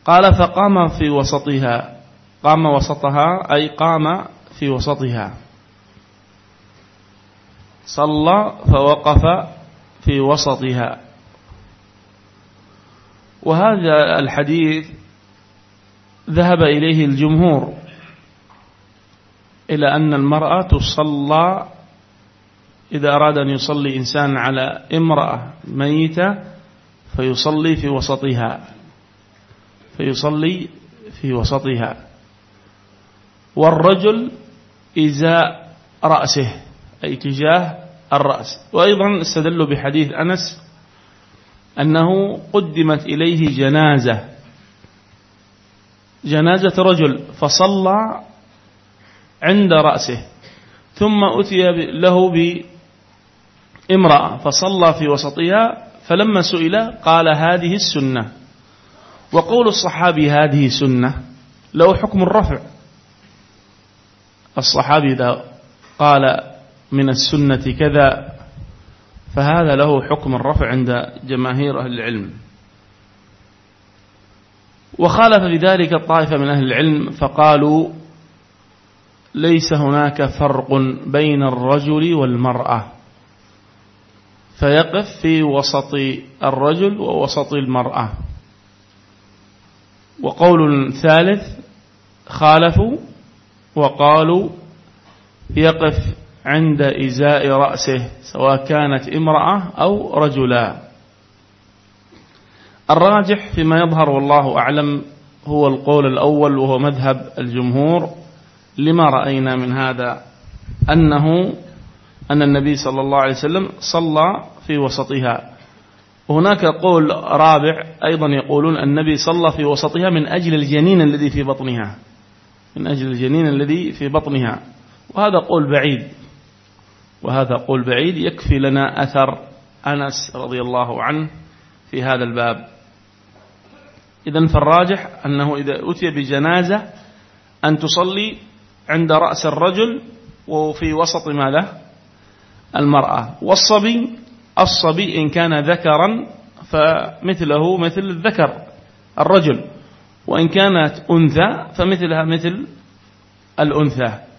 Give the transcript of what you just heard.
قال فقام في وسطها، قام وسطها أي قام في وسطها، صلى فوقف في وسطها. وهذا الحديث ذهب إليه الجمهور إلى أن المرأة تصلى إذا أراد أن يصلي إنسان على امرأة ميتة فيصلي في وسطها، فيصلي في وسطها، والرجل إزاء رأسه أي تجاه الرأس. وأيضا استدلوا بحديث أنس أنه قدمت إليه جنازة رجل فصلى عند رأسه، ثم أتي له بامرأة فصلى في وسطها، فلما سئل قال هذه السنة. وقول الصحابي هذه سنة له حكم الرفع. الصحابي إذا قال من السنة كذا فهذا له حكم الرفع عند جماهير أهل العلم. وخالف بذلك الطائفة من أهل العلم فقالوا ليس هناك فرق بين الرجل والمرأة، فيقف في وسط الرجل ووسط المرأة. وقول ثالث خالفوا وقالوا يقف عند إزاء رأسه سواء كانت امرأة أو رجلا. الراجح فيما يظهر والله أعلم هو القول الأول، وهو مذهب الجمهور، لما رأينا من هذا أن النبي صلى الله عليه وسلم صلى في وسطها. وهناك قول رابع أيضا يقولون النبي صلى في وسطها من أجل الجنين الذي في بطنها، من أجل الجنين الذي في بطنها. وهذا قول بعيد يكفي لنا أثر أنس رضي الله عنه في هذا الباب. إذن فالراجح أنه إذا أتي بجنازة أن تصلي عند رأس الرجل وفي وسط ماذا؟ المرأة. والصبي إن كان ذكرا فمثله مثل الذكر الرجل، وإن كانت أنثى فمثلها مثل الأنثى.